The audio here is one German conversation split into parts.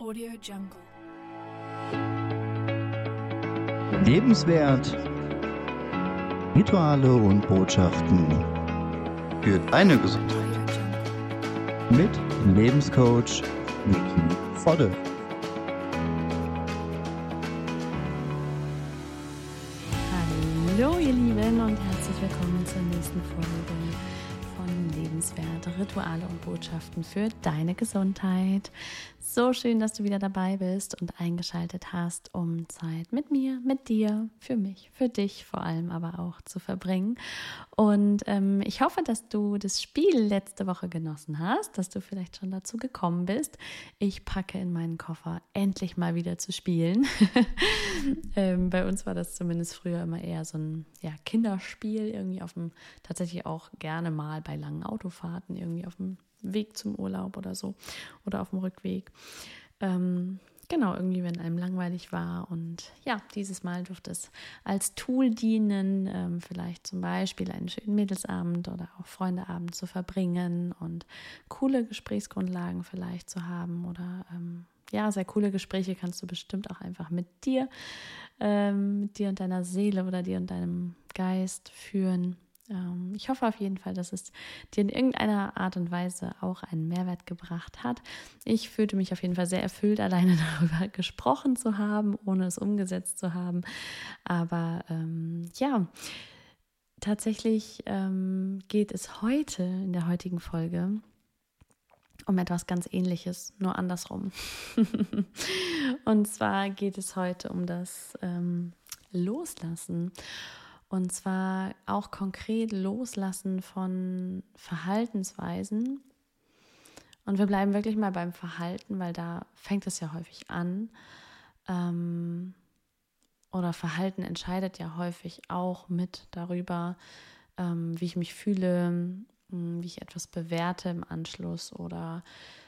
Audio Jungle. Lebenswert, Rituale und Botschaften für deine Gesundheit mit Lebenscoach Niki Vodde. Hallo ihr Lieben und herzlich willkommen zur nächsten Folge von Lebenswert, Rituale und Botschaften für deine Gesundheit. So schön, dass du wieder dabei bist und eingeschaltet hast, um Zeit mit mir, mit dir, für mich, für dich vor allem aber auch zu verbringen. Und ich hoffe, dass du das Spiel letzte Woche genossen hast, dass du vielleicht schon dazu gekommen bist. Ich packe in meinen Koffer, endlich mal wieder zu spielen. Bei uns war das zumindest früher immer eher so ein Kinderspiel, irgendwie tatsächlich auch gerne mal bei langen Autofahrten, irgendwie auf dem Weg zum Urlaub oder so oder auf dem Rückweg. Genau, irgendwie, wenn einem langweilig war. Und ja, dieses Mal durfte es als Tool dienen, vielleicht zum Beispiel einen schönen Mädelsabend oder auch Freundeabend zu verbringen und coole Gesprächsgrundlagen vielleicht zu haben oder sehr coole Gespräche kannst du bestimmt auch einfach mit dir und deiner Seele oder dir und deinem Geist führen. Ich hoffe auf jeden Fall, dass es dir in irgendeiner Art und Weise auch einen Mehrwert gebracht hat. Ich fühlte mich auf jeden Fall sehr erfüllt, alleine darüber gesprochen zu haben, ohne es umgesetzt zu haben. Aber tatsächlich geht es heute in der heutigen Folge um etwas ganz Ähnliches, nur andersrum. Und zwar geht es heute um das Loslassen. Und zwar auch konkret Loslassen von Verhaltensweisen. Und wir bleiben wirklich mal beim Verhalten, weil da fängt es ja häufig an. Oder Verhalten entscheidet ja häufig auch mit darüber, wie ich mich fühle, wie ich etwas bewerte im Anschluss oder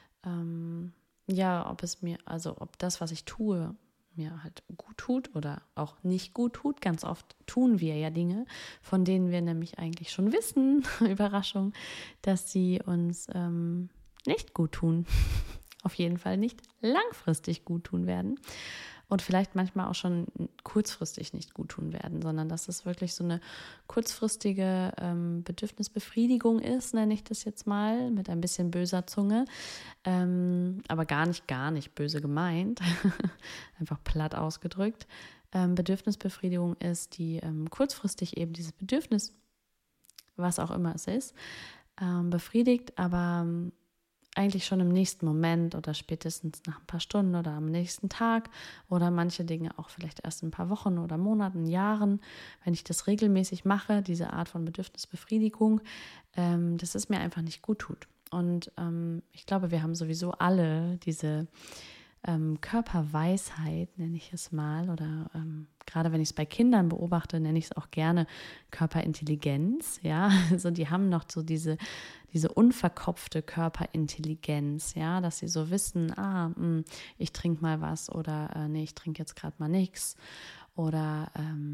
ob das, was ich tue, mir halt gut tut oder auch nicht gut tut. Ganz oft tun wir ja Dinge, von denen wir nämlich eigentlich schon wissen, Überraschung, dass sie uns nicht gut tun. Auf jeden Fall nicht langfristig gut tun werden und vielleicht manchmal auch schon kurzfristig nicht gut tun werden, sondern dass es wirklich so eine kurzfristige Bedürfnisbefriedigung ist, nenne ich das jetzt mal, mit ein bisschen böser Zunge, aber gar nicht böse gemeint, einfach platt ausgedrückt. Bedürfnisbefriedigung ist, die kurzfristig eben dieses Bedürfnis, was auch immer es ist, befriedigt, aber eigentlich schon im nächsten Moment oder spätestens nach ein paar Stunden oder am nächsten Tag oder manche Dinge auch vielleicht erst in ein paar Wochen oder Monaten, Jahren, wenn ich das regelmäßig mache, diese Art von Bedürfnisbefriedigung, dass es mir einfach nicht gut tut. Und ich glaube, wir haben sowieso alle diese Körperweisheit, nenne ich es mal, oder gerade wenn ich es bei Kindern beobachte, nenne ich es auch gerne Körperintelligenz, ja, also die haben noch so diese unverkopfte Körperintelligenz, ja, dass sie so wissen, ich trinke mal was oder nee, ich trinke jetzt gerade mal nichts oder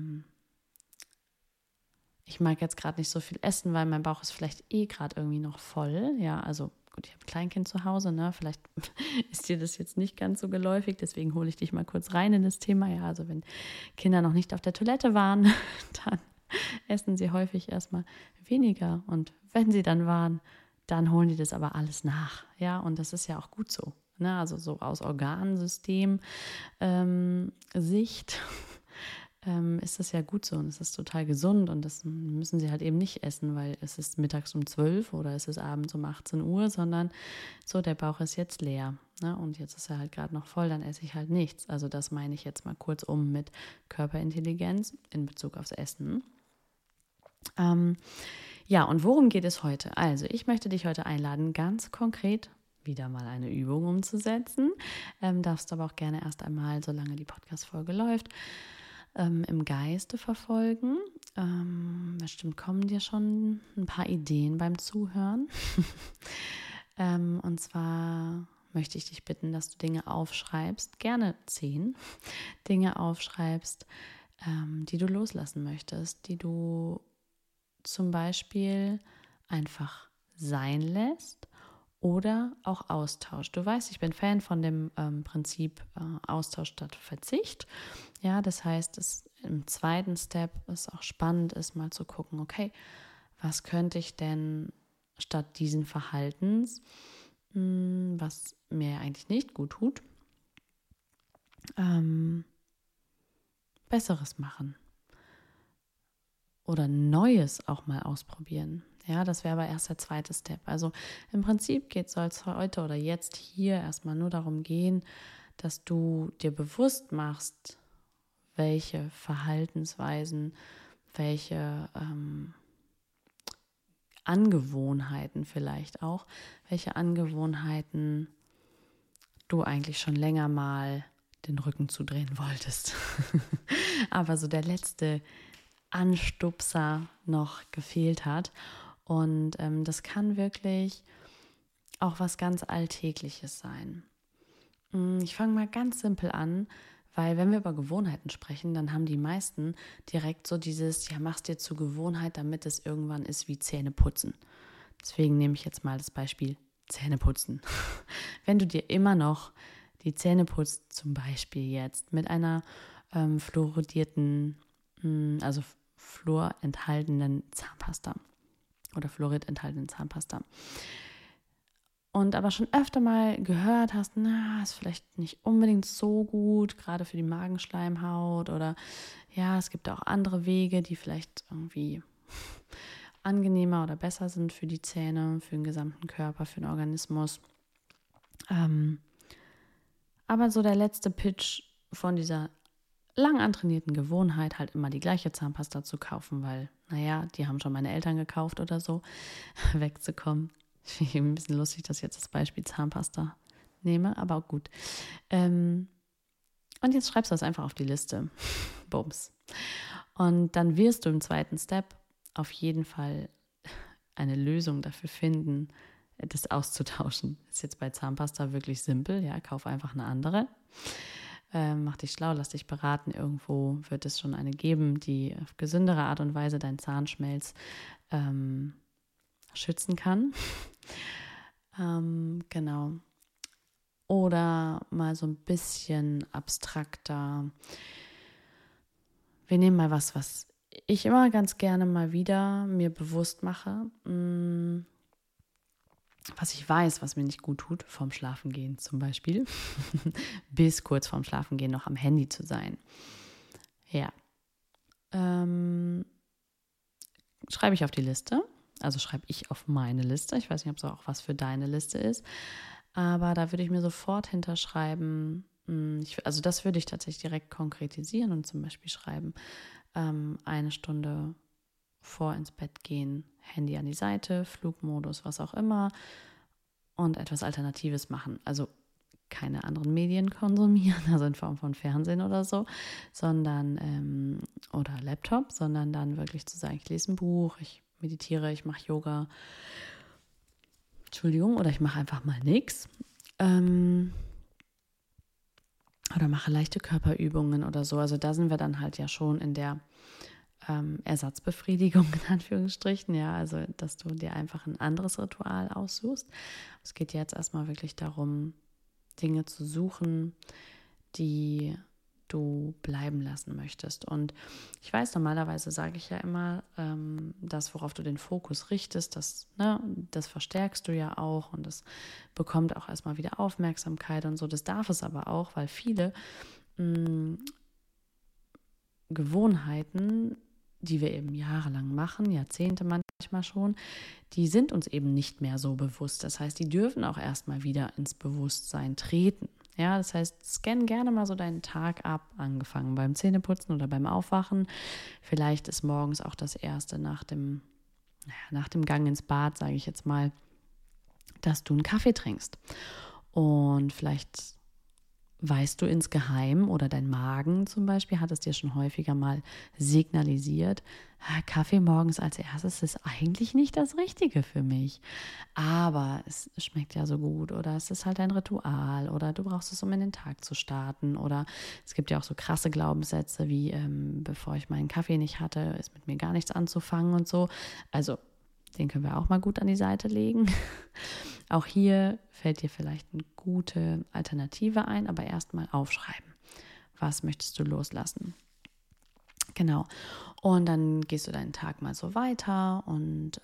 ich mag jetzt gerade nicht so viel essen, weil mein Bauch ist vielleicht gerade irgendwie noch voll, ja, also gut, ich habe ein Kleinkind zu Hause, ne? Vielleicht ist dir das jetzt nicht ganz so geläufig, deswegen hole ich dich mal kurz rein in das Thema. Ja, also wenn Kinder noch nicht auf der Toilette waren, dann essen sie häufig erstmal weniger und wenn sie dann waren, dann holen die das aber alles nach. Ja, und das ist ja auch gut so. Ne? Also so aus Organsystem Sicht ist das ja gut so und es ist total gesund und das müssen sie halt eben nicht essen, weil es ist mittags um 12 oder es ist abends um 18 Uhr, sondern so, der Bauch ist jetzt leer, ne? Und jetzt ist er halt gerade noch voll, dann esse ich halt nichts. Also das meine ich jetzt mal kurzum mit Körperintelligenz in Bezug aufs Essen. Und worum geht es heute? Also ich möchte dich heute einladen, ganz konkret wieder mal eine Übung umzusetzen. Darfst aber auch gerne erst einmal, solange die Podcast-Folge läuft, im Geiste verfolgen. Bestimmt kommen dir schon ein paar Ideen beim Zuhören. Und zwar möchte ich dich bitten, dass du Dinge aufschreibst, gerne 10 Dinge aufschreibst, die du loslassen möchtest, die du zum Beispiel einfach sein lässt Oder auch Austausch. Du weißt, ich bin Fan von dem Prinzip Austausch statt Verzicht. Ja, das heißt, im zweiten Step ist auch spannend, ist mal zu gucken, okay, was könnte ich denn statt diesen Verhaltens, was mir eigentlich nicht gut tut, Besseres machen. Oder Neues auch mal ausprobieren. Ja, das wäre aber erst der zweite Step. Also im Prinzip soll es heute oder jetzt hier erstmal nur darum gehen, dass du dir bewusst machst, welche Verhaltensweisen, welche Angewohnheiten vielleicht auch, welche Angewohnheiten du eigentlich schon länger mal den Rücken zudrehen wolltest. Aber so der letzte Anstupser noch gefehlt hat. Und das kann wirklich auch was ganz Alltägliches sein. Ich fange mal ganz simpel an, weil wenn wir über Gewohnheiten sprechen, dann haben die meisten direkt so dieses, ja, mach's dir zur Gewohnheit, damit es irgendwann ist wie Zähneputzen. Deswegen nehme ich jetzt mal das Beispiel Zähneputzen. Wenn du dir immer noch die Zähne putzt, zum Beispiel jetzt mit einer fluoridierten, also Fluor enthaltenen Zahnpasta oder Fluorid enthaltenen Zahnpasta. Und aber schon öfter mal gehört hast, na, ist vielleicht nicht unbedingt so gut, gerade für die Magenschleimhaut oder ja, es gibt auch andere Wege, die vielleicht irgendwie angenehmer oder besser sind für die Zähne, für den gesamten Körper, für den Organismus. Aber so der letzte Pitch von dieser lang antrainierten Gewohnheit, halt immer die gleiche Zahnpasta zu kaufen, weil, naja, die haben schon meine Eltern gekauft oder so, wegzukommen. Ich finde ein bisschen lustig, dass ich jetzt das Beispiel Zahnpasta nehme, aber auch gut. Und jetzt schreibst du das einfach auf die Liste. Bums. Und dann wirst du im zweiten Step auf jeden Fall eine Lösung dafür finden, das auszutauschen. Ist jetzt bei Zahnpasta wirklich simpel, ja, kauf einfach eine andere. Mach dich schlau, lass dich beraten. Irgendwo wird es schon eine geben, die auf gesündere Art und Weise deinen Zahnschmelz schützen kann. Genau. Oder mal so ein bisschen abstrakter. Wir nehmen mal was ich immer ganz gerne mal wieder mir bewusst mache, was ich weiß, was mir nicht gut tut, vorm Schlafengehen zum Beispiel, bis kurz vorm Schlafengehen noch am Handy zu sein. Ja. Schreibe ich auf die Liste, also schreibe ich auf meine Liste. Ich weiß nicht, ob es auch was für deine Liste ist, aber da würde ich mir sofort hinterschreiben, also das würde ich tatsächlich direkt konkretisieren und zum Beispiel schreiben, 1 Stunde vor ins Bett gehen, Handy an die Seite, Flugmodus, was auch immer und etwas Alternatives machen. Also keine anderen Medien konsumieren, also in Form von Fernsehen oder so, sondern oder Laptop, sondern dann wirklich zu sagen, ich lese ein Buch, ich meditiere, ich mache Yoga, oder ich mache einfach mal nichts. Oder mache leichte Körperübungen oder so. Also da sind wir dann halt ja schon in der Ersatzbefriedigung in Anführungsstrichen, ja, also dass du dir einfach ein anderes Ritual aussuchst. Es geht jetzt erstmal wirklich darum, Dinge zu suchen, die du bleiben lassen möchtest. Und ich weiß, normalerweise sage ich ja immer, das, worauf du den Fokus richtest, das verstärkst du ja auch und das bekommt auch erstmal wieder Aufmerksamkeit und so. Das darf es aber auch, weil viele Gewohnheiten, die wir eben jahrelang machen, Jahrzehnte manchmal schon, die sind uns eben nicht mehr so bewusst. Das heißt, die dürfen auch erstmal wieder ins Bewusstsein treten. Ja, das heißt, scann gerne mal so deinen Tag ab, angefangen beim Zähneputzen oder beim Aufwachen. Vielleicht ist morgens auch das Erste nach dem Gang ins Bad, sage ich jetzt mal, dass du einen Kaffee trinkst. Und vielleicht weißt du insgeheim oder dein Magen zum Beispiel hat es dir schon häufiger mal signalisiert, Kaffee morgens als erstes ist eigentlich nicht das Richtige für mich. Aber es schmeckt ja so gut oder es ist halt ein Ritual oder du brauchst es, um in den Tag zu starten. Oder es gibt ja auch so krasse Glaubenssätze wie, bevor ich meinen Kaffee nicht hatte, ist mit mir gar nichts anzufangen und so. Also den können wir auch mal gut an die Seite legen. Auch hier fällt dir vielleicht eine gute Alternative ein, aber erstmal aufschreiben. Was möchtest du loslassen? Genau. Und dann gehst du deinen Tag mal so weiter und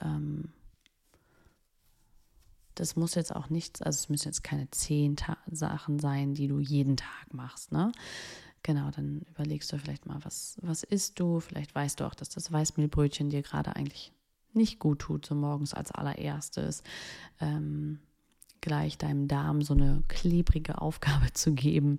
das muss jetzt auch nichts, also es müssen jetzt keine 10 Sachen sein, die du jeden Tag machst, ne? Genau, dann überlegst du vielleicht mal, was isst du? Vielleicht weißt du auch, dass das Weißmehlbrötchen dir gerade eigentlich nicht gut tut, so morgens als allererstes. Gleich deinem Darm so eine klebrige Aufgabe zu geben,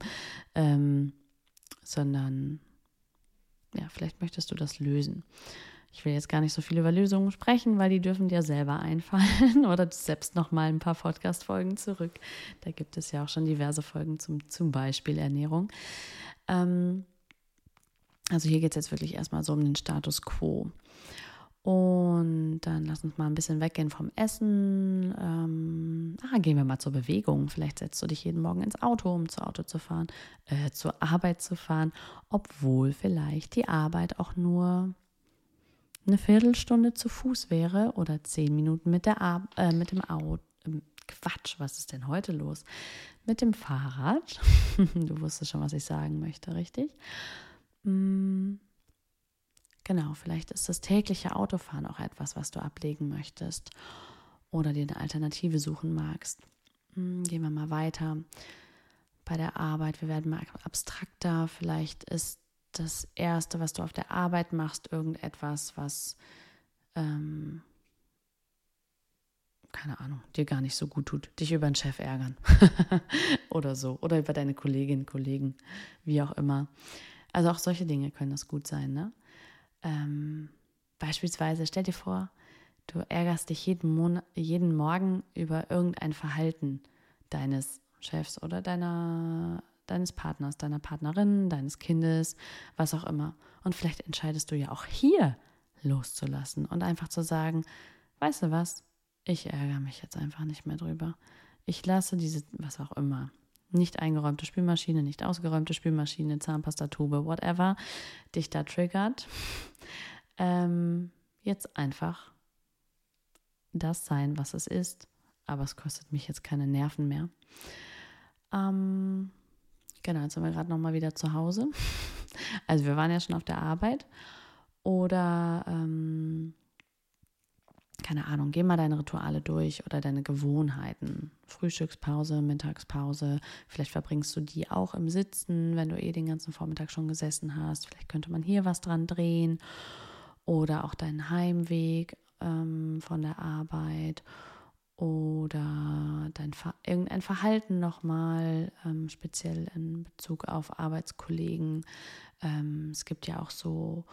sondern ja, vielleicht möchtest du das lösen. Ich will jetzt gar nicht so viel über Lösungen sprechen, weil die dürfen dir selber einfallen oder du selbst noch mal ein paar Podcast-Folgen zurück. Da gibt es ja auch schon diverse Folgen zum Beispiel Ernährung. Also hier geht es jetzt wirklich erstmal so um den Status quo. Und dann lass uns mal ein bisschen weggehen vom Essen. Gehen wir mal zur Bewegung. Vielleicht setzt du dich jeden Morgen ins Auto, um zur Arbeit zu fahren, obwohl vielleicht die Arbeit auch nur eine Viertelstunde zu Fuß wäre oder 10 Minuten mit dem Auto. Quatsch, was ist denn heute los? Mit dem Fahrrad. Du wusstest schon, was ich sagen möchte, richtig? Genau, vielleicht ist das tägliche Autofahren auch etwas, was du ablegen möchtest oder dir eine Alternative suchen magst. Gehen wir mal weiter bei der Arbeit. Wir werden mal abstrakter. Vielleicht ist das Erste, was du auf der Arbeit machst, irgendetwas, was, keine Ahnung, dir gar nicht so gut tut. Dich über den Chef ärgern oder so. Oder über deine Kolleginnen, Kollegen, wie auch immer. Also auch solche Dinge können das gut sein, ne? Beispielsweise, stell dir vor, du ärgerst dich jeden Morgen über irgendein Verhalten deines Chefs oder deines Partners, deiner Partnerin, deines Kindes, was auch immer. Und vielleicht entscheidest du ja auch hier loszulassen und einfach zu sagen, weißt du was, ich ärgere mich jetzt einfach nicht mehr drüber. Ich lasse diese, was auch immer, nicht eingeräumte Spülmaschine, nicht ausgeräumte Spülmaschine, Zahnpastatube, whatever, dich da triggert. Jetzt einfach das sein, was es ist, aber es kostet mich jetzt keine Nerven mehr. Genau, jetzt sind wir gerade nochmal wieder zu Hause. Also wir waren ja schon auf der Arbeit oder keine Ahnung, geh mal deine Rituale durch oder deine Gewohnheiten. Frühstückspause, Mittagspause, vielleicht verbringst du die auch im Sitzen, wenn du den ganzen Vormittag schon gesessen hast. Vielleicht könnte man hier was dran drehen oder auch deinen Heimweg von der Arbeit oder irgendein Verhalten nochmal, speziell in Bezug auf Arbeitskollegen. Es gibt ja auch so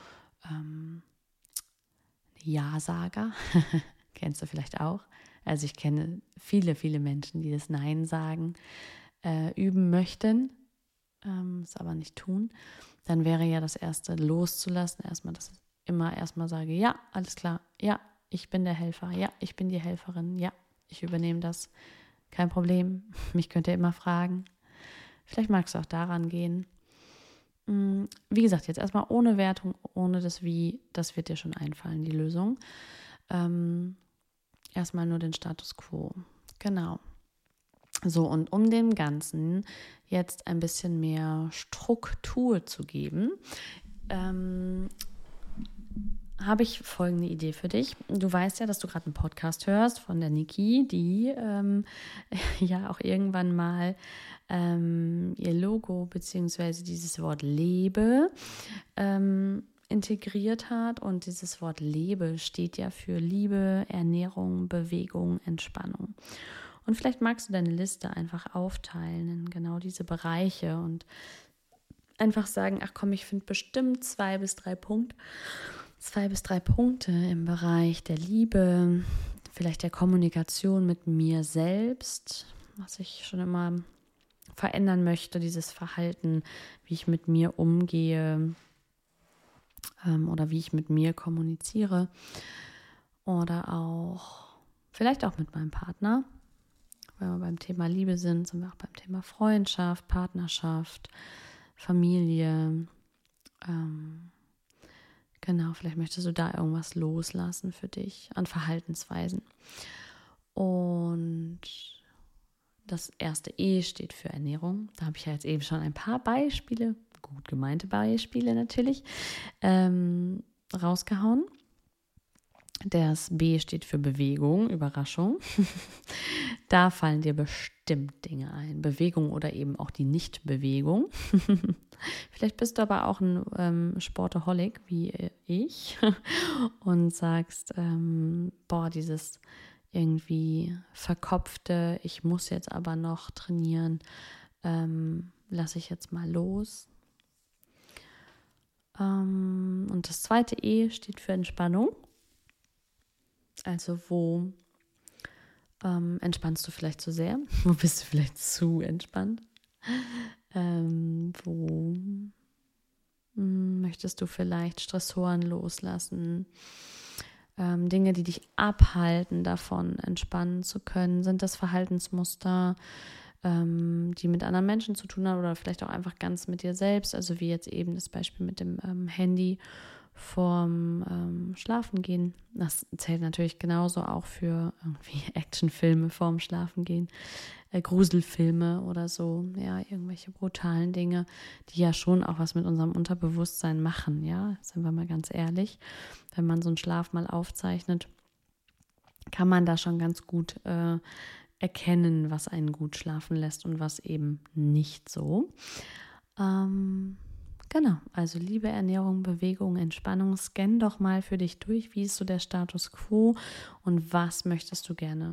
Ja-Sager, kennst du vielleicht auch. Also ich kenne viele, viele Menschen, die das Nein sagen, üben möchten, es aber nicht tun. Dann wäre ja das Erste loszulassen, erstmal, dass ich immer erstmal sage, ja, alles klar, ja, ich bin der Helfer, ja, ich bin die Helferin, ja, ich übernehme das, kein Problem, mich könnt ihr immer fragen. Vielleicht magst du auch daran gehen. Wie gesagt, jetzt erstmal ohne Wertung, ohne das Wie, das wird dir schon einfallen, die Lösung. Erstmal nur den Status quo. Genau. So, und um dem Ganzen jetzt ein bisschen mehr Struktur zu geben, habe ich folgende Idee für dich. Du weißt ja, dass du gerade einen Podcast hörst von der Niki, die ja auch irgendwann mal ihr Logo bzw. dieses Wort Lebe integriert hat. Und dieses Wort Lebe steht ja für Liebe, Ernährung, Bewegung, Entspannung. Und vielleicht magst du deine Liste einfach aufteilen in genau diese Bereiche und einfach sagen, ach komm, ich finde bestimmt 2 bis 3 Punkte im Bereich der Liebe, vielleicht der Kommunikation mit mir selbst, was ich schon immer verändern möchte, dieses Verhalten, wie ich mit mir umgehe oder wie ich mit mir kommuniziere oder auch vielleicht auch mit meinem Partner. Wenn wir beim Thema Liebe sind wir auch beim Thema Freundschaft, Partnerschaft, Familie. Genau, vielleicht möchtest du da irgendwas loslassen für dich an Verhaltensweisen. Und das erste E steht für Ernährung. Da habe ich ja jetzt eben schon ein paar Beispiele, gut gemeinte Beispiele natürlich, rausgehauen. Das B steht für Bewegung, Überraschung. Da fallen dir bestimmt Dinge ein. Bewegung oder eben auch die Nichtbewegung. Vielleicht bist du aber auch ein Sportaholic wie ich und sagst, dieses irgendwie verkopfte, ich muss jetzt aber noch trainieren, lasse ich jetzt mal los. Und das zweite E steht für Entspannung. Also wo entspannst du vielleicht zu sehr? Wo bist du vielleicht zu entspannt? Wo möchtest du vielleicht Stressoren loslassen? Dinge, die dich abhalten davon, entspannen zu können? Sind das Verhaltensmuster, die mit anderen Menschen zu tun haben oder vielleicht auch einfach ganz mit dir selbst? Also wie jetzt eben das Beispiel mit dem Handy vorm Schlafengehen. Das zählt natürlich genauso auch für irgendwie Actionfilme vorm Schlafengehen, Gruselfilme oder so, ja, irgendwelche brutalen Dinge, die ja schon auch was mit unserem Unterbewusstsein machen, ja, sind wir mal ganz ehrlich. Wenn man so einen Schlaf mal aufzeichnet, kann man da schon ganz gut erkennen, was einen gut schlafen lässt und was eben nicht so. Genau, also Liebe, Ernährung, Bewegung, Entspannung, scann doch mal für dich durch, wie ist so der Status quo und was möchtest du gerne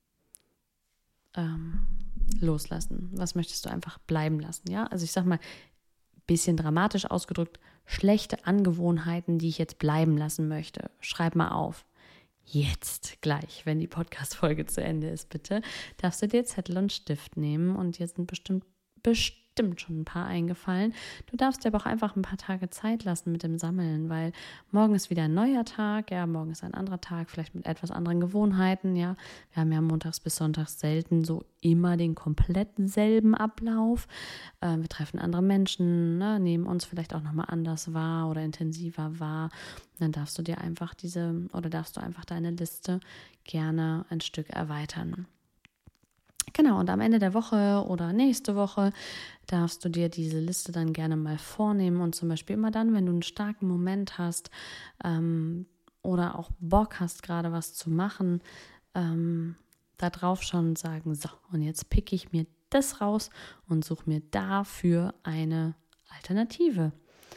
loslassen, was möchtest du einfach bleiben lassen, ja? Also ich sag mal, bisschen dramatisch ausgedrückt, schlechte Angewohnheiten, die ich jetzt bleiben lassen möchte, schreib mal auf. Jetzt gleich, wenn die Podcast-Folge zu Ende ist, bitte, darfst du dir Zettel und Stift nehmen und dir sind bestimmt schon ein paar eingefallen. Du darfst dir aber auch einfach ein paar Tage Zeit lassen mit dem Sammeln, weil morgen ist wieder ein neuer Tag, ja, morgen ist ein anderer Tag, vielleicht mit etwas anderen Gewohnheiten, ja. Wir haben ja montags bis sonntags selten so immer den komplett selben Ablauf. Wir treffen andere Menschen, ne, nehmen uns vielleicht auch nochmal anders wahr oder intensiver wahr. Dann darfst du einfach deine Liste gerne ein Stück erweitern. Genau, und am Ende der Woche oder nächste Woche darfst du dir diese Liste dann gerne mal vornehmen und zum Beispiel immer dann, wenn du einen starken Moment hast oder auch Bock hast, gerade was zu machen, da drauf schon und sagen, so, und jetzt picke ich mir das raus und suche mir dafür eine Alternative.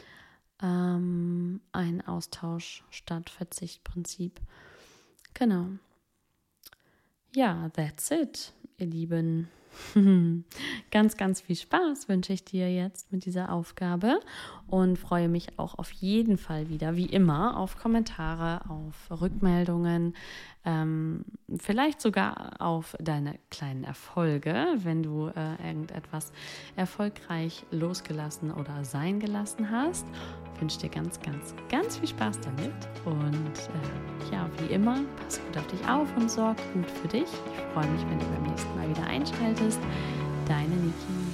Ein Austausch statt Verzichtprinzip. Genau. Ja, that's it, ihr Lieben. Ganz, ganz viel Spaß wünsche ich dir jetzt mit dieser Aufgabe und freue mich auch auf jeden Fall wieder, wie immer, auf Kommentare, auf Rückmeldungen, vielleicht sogar auf deine kleinen Erfolge, wenn du irgendetwas erfolgreich losgelassen oder sein gelassen hast. Ich wünsche dir ganz, ganz, ganz viel Spaß damit und wie immer, pass gut auf dich auf und sorg gut für dich. Ich freue mich, wenn du beim nächsten Mal wieder einschaltest. Deine Niki.